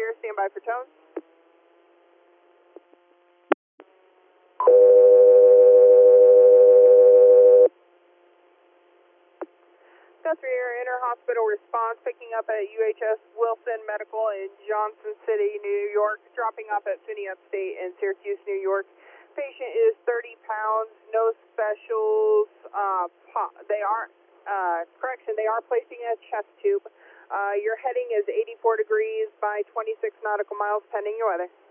clear. Stand by for tone. Guthrie Air Inter-Hospital response picking up at UHS Wilson Medical in Johnson City, New York, dropping off at Finney Upstate in Syracuse, New York. Patient is 30 pounds, no specials. They are placing a chest tube. Your heading is 84 degrees by 26 nautical miles pending your weather.